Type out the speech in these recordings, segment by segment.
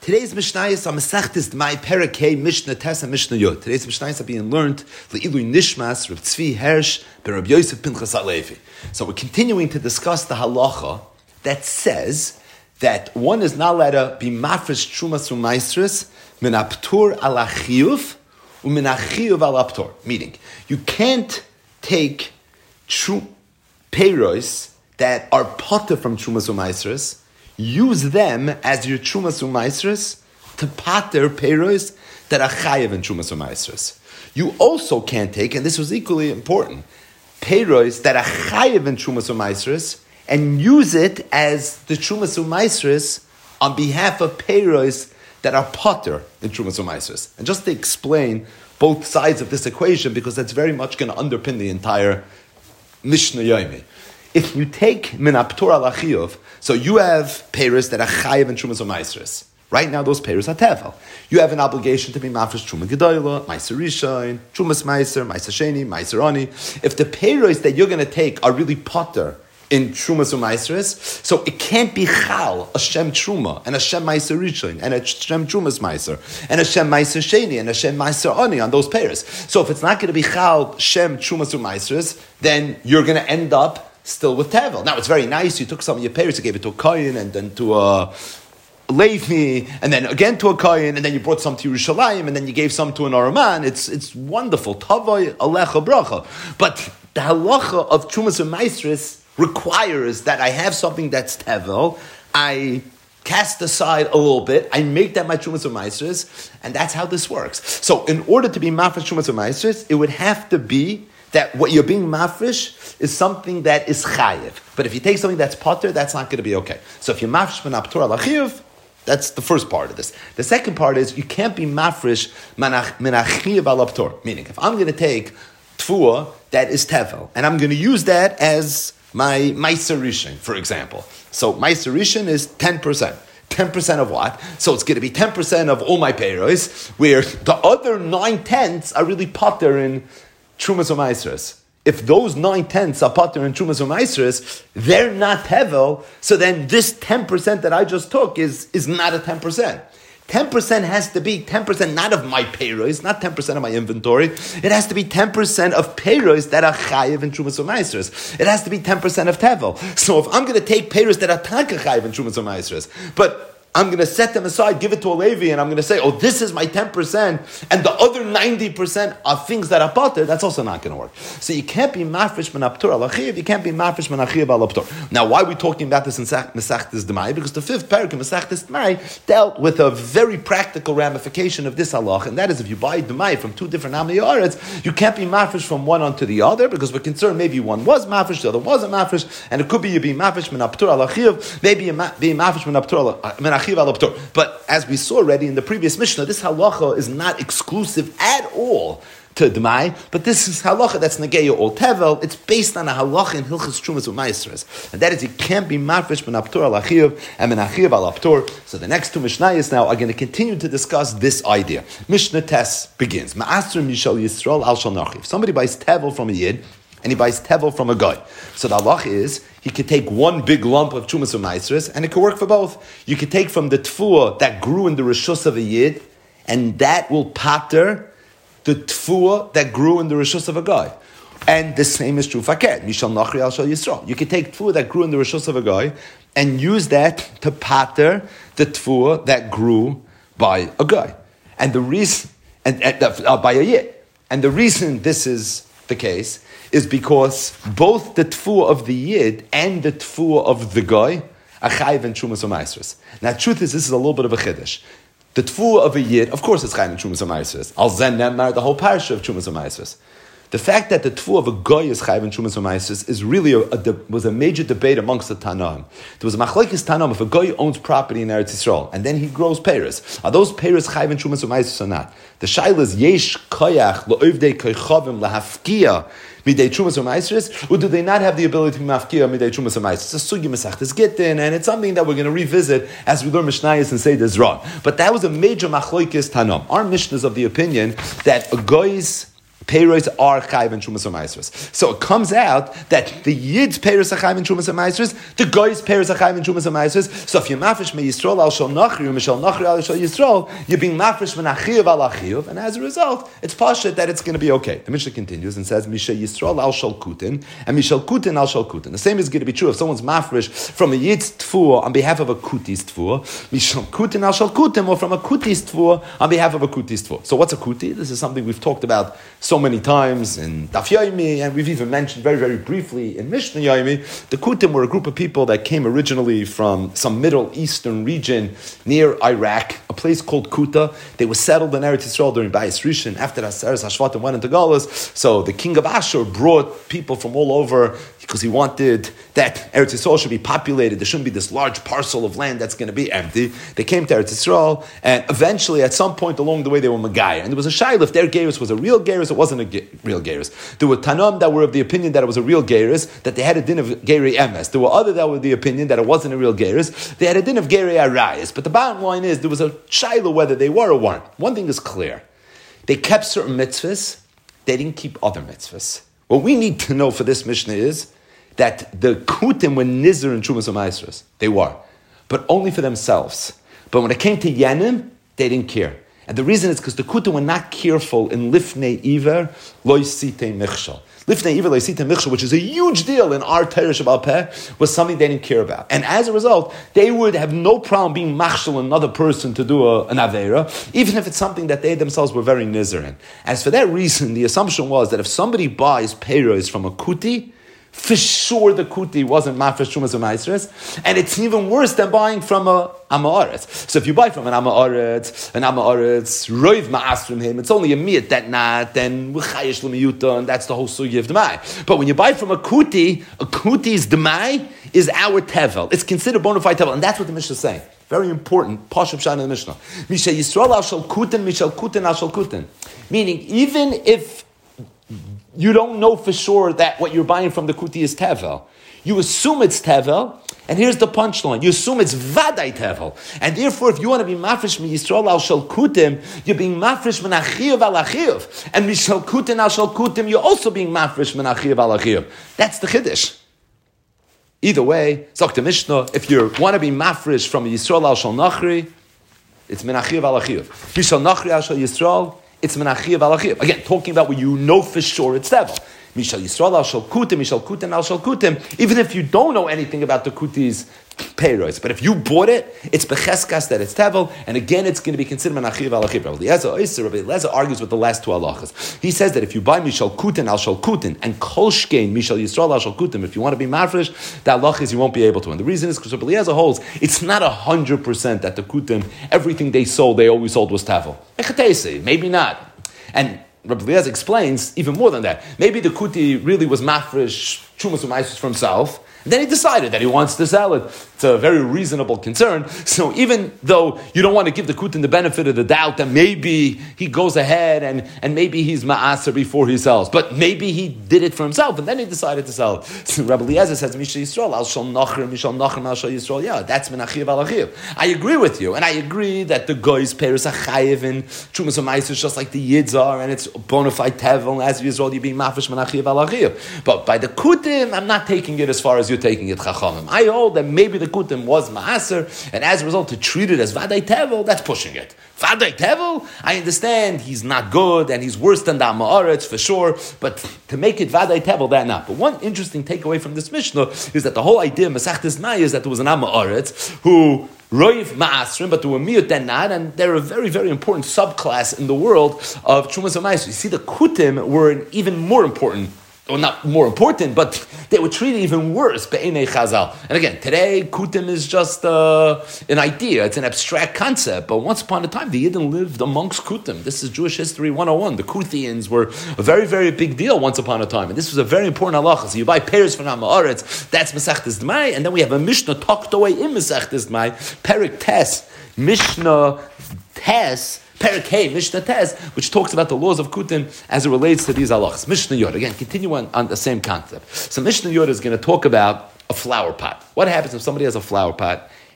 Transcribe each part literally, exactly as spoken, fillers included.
today's Mishnayos are Masechtas my Perakei Mishnah Tes and Mishnah Yod. Today's Mishnayos are being learned Le'ilu Nishmas Rav Tzvi Hersh Berab Yosef Pinchas Halevi. So we're continuing to discuss the halacha that says that one is not allowed to be mafresh trumas u'maisris min aptur ala chiyuv u'min achiyuv ala aptur. Meaning, you can't take true peiros that are potter from trumas u'maisris, use them as your trumas u'maisris to pater peiros that are chayev in trumas u'maisris. You also can't take, and this was equally important, peiros that are chayev in trumas u'maisris and use it as the trumas u'maisris on behalf of peiros that are potter in trumas u'maisris. And just to explain both sides of this equation, because that's very much going to underpin the entire Mishnah Yomi. If you take min aptur al achiyuv, so you have peiros that are chayev in trumas u'maisris. Right now, those peiros are tevel. You have an obligation to be mafresh truma gedoyla, meiser rishon, trumas meiser, meiser sheni, meiser ani. If the peiros that you're going to take are really potter in trumas u'maisris, so it can't be chal a shem truma and a shem meiser rishon and a shem trumas meiser and a shem meiser sheni and a shem meiser ani on those peiros. So if it's not going to be chal shem trumas u'maisris, then you're going to end up still with tevel. Now it's very nice. You took some of your peiros, you gave it to a kohen and then to a Levi, and then again to a kohen, and then you brought some to Yerushalayim, and then you gave some to an Araman. It's it's wonderful. Tavai alecha bracha. But the halacha of trumas u'maisris requires that I have something that's tevel, I cast aside a little bit, I make that my trumas u'maisris, and that's how this works. So in order to be mafresh trumas u'maisris, it would have to be that what you're being mafresh is something that is chayiv. But if you take something that's potter, that's not going to be okay. So if you're mafresh min aptur al achiyuv, that's the first part of this. The second part is you can't be mafresh min achiyuv al aptur. Meaning, if I'm going to take tfuah that is tevel, and I'm going to use that as my meiser rishon, for example. So meiser rishon is ten percent. ten percent of what? So it's going to be ten percent of all my peiros, where the other nine tenths are really potter in trumas u'maisris. If those nine tenths are potter in trumas u'maisris, they're not tevel. So then this ten percent that I just took is, is not a ten percent. ten percent has to be ten percent not of my peiros, not ten percent of my inventory. It has to be ten percent of peiros that are chayiv in trumas u'maisris. It has to be ten percent of tevel. So if I'm going to take peiros that are tanka chayiv in trumas u'maisris, but I'm going to set them aside, give it to a Levi, and I'm going to say, oh, this is my ten percent, and the other ninety percent are things that are potter, that's also not going to work. So you can't be mafresh min aptur al achiv, you can't be mafresh min achiv al aptur. Now, why are we talking about this in Masechtas Demai? Because the fifth parak in Masechtas Demai dealt with a very practical ramification of this halach, and that is if you buy Demai from two different Amei Haaretz, you can't be mafresh from one onto the other, because we're concerned maybe one was mafresh, the other wasn't mafresh, and it could be you be mafresh min aptur al achiv, maybe you be mafresh min aptur al But as we saw already in the previous Mishnah, this halacha is not exclusive at all to Dmai, but this is halacha that's negeya all tevel. It's based on a halacha in Hilchas Trumas u'maisres, and that is you can't be mafresh min aptur al achiyuv and min achiyuv al aptur. So the next two Mishnayos now are going to continue to discuss this idea. Mishnah Tes begins. Ma'asr mishal Yisrael al shal nachiv. Somebody buys tevel from a yid, and he buys tevel from a guy. So the halach is, he could take one big lump of Trumas u'maisres, and it could work for both. You could take from the tfuah that grew in the rishus of a yid, and that will pater the tfuah that grew in the rishus of a guy. And the same is true for ket. Mishal nachri al shal Yisrael. You could take tfuah that grew in the rishus of a guy, and use that to pater the tfuah that grew by a guy. And the reason, and, and uh, by a yid. And the reason this is the case is because both the tfuah of the yid and the tfuah of the guy are chayiv in trumas u'maisres. Now, truth is, this is a little bit of a chiddush. The tfuah of a yid, of course, it's chayiv in trumas u'maisres. Al zen nemar, the whole parasha of trumas u'maisres. The fact that the tfuah of a goy is chayiv in trumas u'maisres is really a, a, was a major debate amongst the Tanaim. There was a machlokes Tanaim if a goy owns property in Eretz Yisrael and then he grows peiros. Are those peiros chayiv in trumas u'maisres or not? The shaila is yesh koyach lo'ovdei koychavim lahafkia midei trumas u'maisres, or do they not have the ability to mafkia midei trumas u'maisres? It's a sugi mesachtes gittin, and it's something that we're going to revisit as we learn Mishnayos and say this wrong. But that was a major machlokes Tanaim. Our Mishnah is of the opinion that a goy's Peiros are chayiv and Trumas U'Maisros. So it comes out that the Yid's Peiros are chayiv and Trumas U'Maisros, the Goy's Peiros are chayiv and Trumas U'Maisros. So if you're mafresh me Yisrael al shal nachri, or mishal nachri al shal Yisrael, you're being mafresh men achiyav al achiyav, and as a result, it's pashut that it's going to be okay. The Mishnah continues and says, Misha Yisrael al shal kutin, and Mishal kutin al shal kutin. The same is going to be true if someone's mafresh from a Yid's tfuah on behalf of a Kuti's tfuah, Mishal kutin al shal kutin, or from a Kuti's tfuah on behalf of a Kuti's tfuah. So what's a kuti? This is something we've talked about so many times in Daf Yomi, and we've even mentioned very, very briefly in Mishnah Yomi. The Kutim were a group of people that came originally from some Middle Eastern region near Iraq, a place called Kuta. They were settled in Eretz Yisrael during Bayis Rishon. After Aseres Hashvatim went into Galus, so the king of Ashur brought people from all over because he wanted that Eretz Yisrael should be populated. There shouldn't be this large parcel of land that's going to be empty. They came to Eretz Yisrael, and eventually, at some point along the way, they were Megaya. And there was a shayla if their Gerus was a real Gerus, it wasn't a ge- real Gerus. There were Tanam that were of the opinion that it was a real Gerus, that they had a din of Geri Emes. There were other that were of the opinion that it wasn't a real Gerus. They had a din of Geri Arayas. But the bottom line is, there was a shayla whether they were or weren't. One thing is clear. They kept certain mitzvahs, they didn't keep other mitzvahs. What we need to know for this Mishnah is that the Kutim were Nizr and Trumas U'Maisros. They were. But only for themselves. But when it came to Yanim, they didn't care. And the reason is because the Kutim were not careful in Lifnei Iver, Lo Yisitei Michshal. Lifnei Iver, Lo Yisitei Michshal, which is a huge deal in our Torah Shabbat Peh, was something they didn't care about. And as a result, they would have no problem being machshal another person to do a, an Aveira, even if it's something that they themselves were very nizar in. As for that reason, the assumption was that if somebody buys peiros from a Kuti, for sure the Kuti wasn't mafresh Trumas U'Maisros, and it's even worse than buying from a Amaretz. So if you buy from an Amaretz, an Amaretz, Roiv Ma'as from him, it's only a miyat that not, then W'chayish L'miyuta, and that's the whole sugi of Demai. But when you buy from a Kuti, a Kuti's Demai is our Tevel. It's considered bona fide Tevel, and that's what the Mishnah is saying. Very important, Pashup Shan in the Mishnah. Misha Yisrael al shal Kutin, Mishal Kutin al shal Kutin. Meaning, even if you don't know for sure that what you're buying from the Kuti is Tevel, you assume it's Tevel, and here's the punchline. You assume it's Vadai Tevel. And therefore, if you want to be mafresh mi Yisrael al shal Kutim, you're being mafresh min achiyav al achiyav. And mishal Kutin al shal Kutim, you're also being mafresh min achiyav al achiyav. That's the Chiddush. Either way, Zok the Mishnah, if you want to be mafresh from Yisrael al shal Nachri, it's min achiyav al achiyav. Mishal Nachri al shal Yisrael, it's min achiyav al achiyav. Again, talking about what you know for sure it's Tevel. Mishal Yisrael al shal Kutim, Mishal Kutim al shal Kutim, even if you don't know anything about the Kuti's peiros. But if you bought it, it's becheskas that it's tevel, and again, it's going to be considered manachiv alachiv. Rabbi Eliezer, Rabbi Eliezer argues with the last two halachas. He says that if you buy mishal kutin al shal kutin and kol shkein mishal yisrael al shal kutin, if you want to be mafresh, the halach is you won't be able to. And the reason is because Rabbi Eliezer holds it's not a hundred percent that the kutim, everything they sold, they always sold was tevel. Maybe not. And Rabbi Eliezer explains even more than that. Maybe the kuti really was mafresh chumas u'maisus for himself. And then he decided that he wants to sell it. It's a very reasonable concern. So even though you don't want to give the kutin the benefit of the doubt that maybe he goes ahead and, and maybe he's ma'aser before he sells, but maybe he did it for himself and then he decided to sell it. So Rabbi Eliezer says, Misha Yisrael, al shal nachrim, mishal nachrim, al shal Yisrael. Yeah, that's menachiv al achiv. I agree with you. And I agree that the goy's peres achayiv and chumas u'maisus just like the yids are, and it's bona fide tevel, and as Yisrael, you being mafish menachiv al achiv. But by the kutim, I'm not taking it as far as you're taking it chachamim. I hold that maybe the kutim was ma'aser, and as a result to treat it as vadai tevel, that's pushing it. Vadai tevel, I understand he's not good and he's worse than the Amaretz for sure, but to make it vadai tevel, that not. But one interesting takeaway from this Mishnah is that the whole idea of Masechtas Naya is that there was an Amaretz who roiv ma'asrim, but there were miyut and not, and they're a very, very important subclass in the world of Trumas HaMa'aser. You see, the kutim were an even more important. Well, not more important, but they were treated even worse. Be'enei Chazal. And again, today, Kutim is just uh, an idea. It's an abstract concept. But once upon a time, the Yidden lived amongst Kutim. This is Jewish History one oh one. The Kuthians were a very, very big deal once upon a time. And this was a very important halacha. So you buy pears from Ha'aretz, that's Masechtas D'mai. And then we have a Mishnah tucked away in Masechtas D'mai, Perik Tes, Mishnah Tes, Perik Hey, Mishnah Tes, which talks about the laws of Kutim as it relates to these halachas. Mishnah Yod, again, continue on, on the same concept. So Mishnah Yod is going to talk about a flower pot. What happens if somebody has a flower pot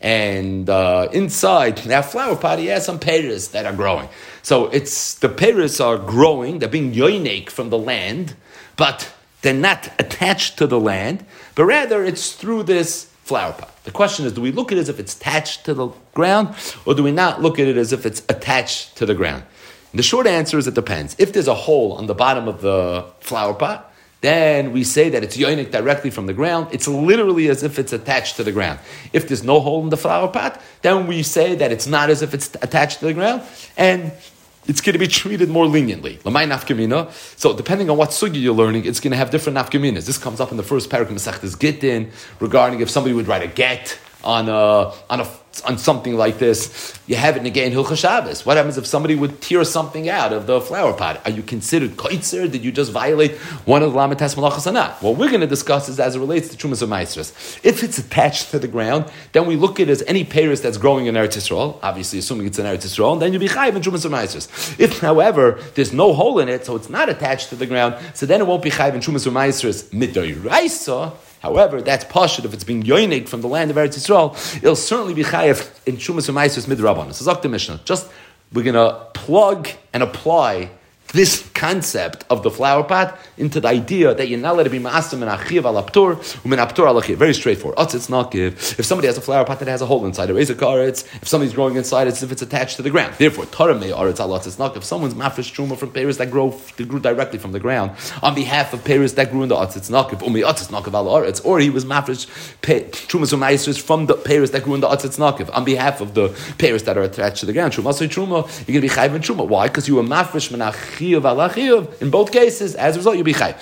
and uh, inside that flower pot, he has some pears that are growing. So it's the pears are growing; they're being yoinik from the land, but they're not attached to the land, but rather it's through this flower pot. The question is, do we look at it as if it's attached to the ground, or do we not look at it as if it's attached to the ground? And the short answer is it depends. If there's a hole on the bottom of the flower pot, then we say that it's yoinik directly from the ground. It's literally as if it's attached to the ground. If there's no hole in the flower pot, then we say that it's not as if it's attached to the ground, and it's going to be treated more leniently. Lamai nafkamina. So depending on what sugi you're learning, it's going to have different nafkaminas. This comes up in the first parak of Masechtas Gittin regarding if somebody would write a get on a on a on something like this. You have it again Hilchos Shabbos. What happens if somebody would tear something out of the flower pot? Are you considered koitzer? Did you just violate one of the lamites malachas or not? What we're going to discuss is as it relates to Trumas U'Maasros. If it's attached to the ground, then we look at it as any peiros that's growing in Eretz Yisrael, obviously assuming it's in Eretz Yisrael, and then you'll be chayiv in Trumas U'Maasros. If, however, there's no hole in it, so it's not attached to the ground, so then it won't be chayiv in Trumas U'Maasros midoraisa. However, that's pashut if it's being yoinig from the land of Eretz Yisrael. It'll certainly be chayav in Trumas U'Maasros midrabanan. So Zok the Mishnah. Just we're going to plug and apply this concept of the flower pot into the idea that you're not allowed to be ma'asim and achiv al aptur u'min aptur al achiv. Very straightforward. Otzitz nakiv. If somebody has a flower pot that has a hole inside it, raise a karetz. If somebody's growing inside it, it's if it's attached to the ground. Therefore, Torah may aretz al otzitz nakiv. If someone's mafresh truma from peiros that grow that grew directly from the ground on behalf of peiros that grew in the otzitz nakiv, umi otzitz nakiv al aretz, or he was mafresh trumas u'maasros from the peiros that grew in the otzitz nakiv on behalf of the peiros that are attached to the ground. Truma so truma, you're going to be chayv in truma. Why? Because you were mafresh menach. In both cases, as a result, you'll be chayv.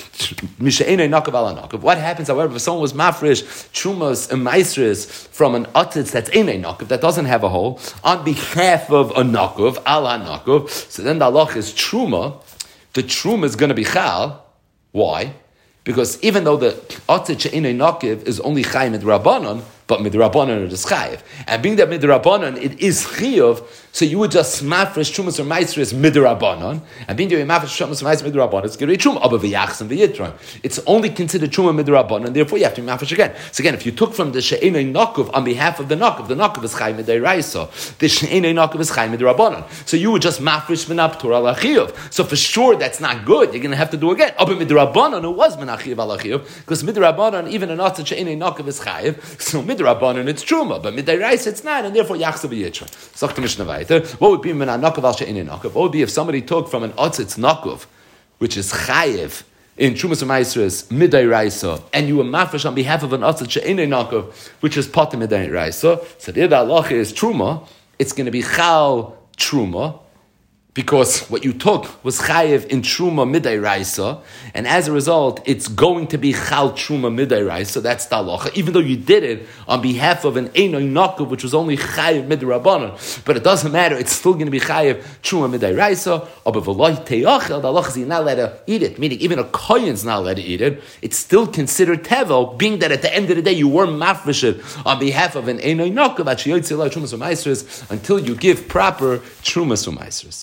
What happens, however, if someone was mafresh trumas and maisris from an otzitz that's in a nakav that doesn't have a hole on behalf of a nakav, al nakav, so then the halach is truma. The truma is going to be chal. Why? Because even though the otzitz in a nakav is only chayv midrabanan, but midrabanan it is chayiv, and being that midrabanan it is chiyuv, so you would just mafresh trumas or maisris midrabanan, and being that you mafresh trumas or maisris midrabanan, it's gerei truma abba v'yachs v'yitron. It's only considered truma midrabanan, and therefore you have to mafresh again. So again, if you took from the she'enei nakav on behalf of the nakav, the nakav is chayiv midiraisa, the she'enei nakav is chayiv midrabanan. So you would just mafresh minaptur al chiyuv. So for sure that's not good. You're going to have to do again. Abba midrabanan it was minachiv al chiyuv because midrabanan even an otzitz she'enei nakav is chayiv. So midrabanan it's truma, but midiraisa it's not, and therefore yachs v'yitron. So the Mishnah vayter. What would be min nakav al she'enei nakav? What would be if somebody took from an otzitz nakav, which is chayiv in Trumas U'Maasros midairaisa, and you were mafresh on behalf of an otzitz she'enei nakav, which is potem midairaisa? So the halacha is truma. It's going to be chal truma, because what you took was chayiv in truma midairaisa, and as a result, it's going to be chal truma midairaisa. That's the halacha, even though you did it on behalf of an einoi nakav, which was only chayiv midrabanan. But it doesn't matter; it's still going to be chayiv truma midairaisa. Or b'v'loy teyachel, the halacha is you're not allowed to eat it. Meaning, even a kohen's not allowed to eat it. It's still considered tevel, being that at the end of the day you were mafresh on behalf of an einoi nakav until you give proper trumas u'maasros.